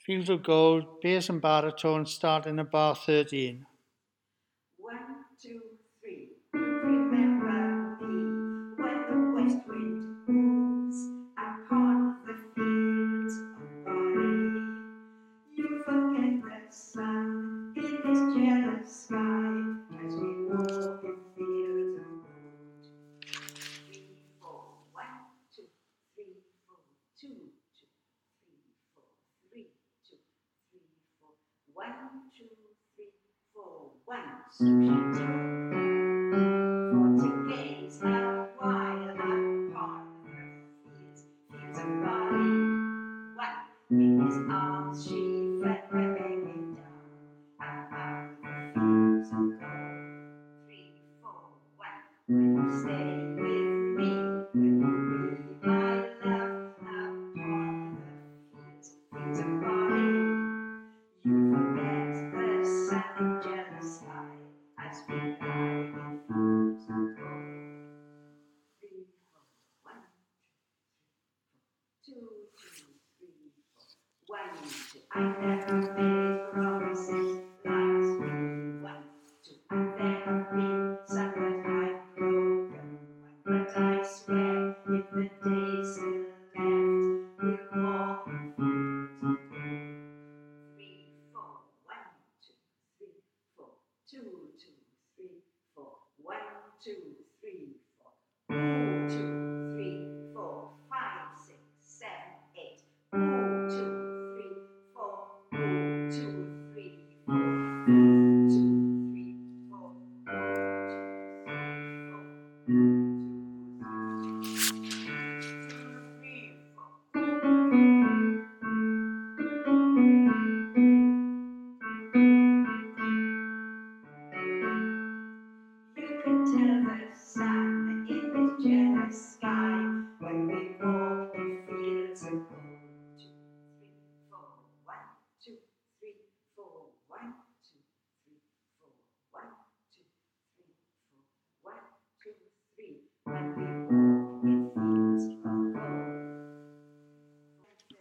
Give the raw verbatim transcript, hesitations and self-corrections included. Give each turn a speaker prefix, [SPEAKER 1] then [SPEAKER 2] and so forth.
[SPEAKER 1] Fields of Gold, bass and baritone starting at bar thirteen.
[SPEAKER 2] One, two, three. Remember me when the west wind moves upon the fields of barley. You forget the sun in this jealous sky as we walk in fields of gold. Three, four, one, two, three, four, two, two, three, four, three, two, three, four, one, two, three, four, one. Switch it for to gaze a while upon her fields, fields of barley. One in his arms she fed my baby down among the fields of gold. Three, four, one. Will you stay with me? Will you be my love upon the fields, fields of barley? You forget the sunny jealous sky as we lie in fields of gold. Three, four, one, two, two, two, three, four, one, two. I never made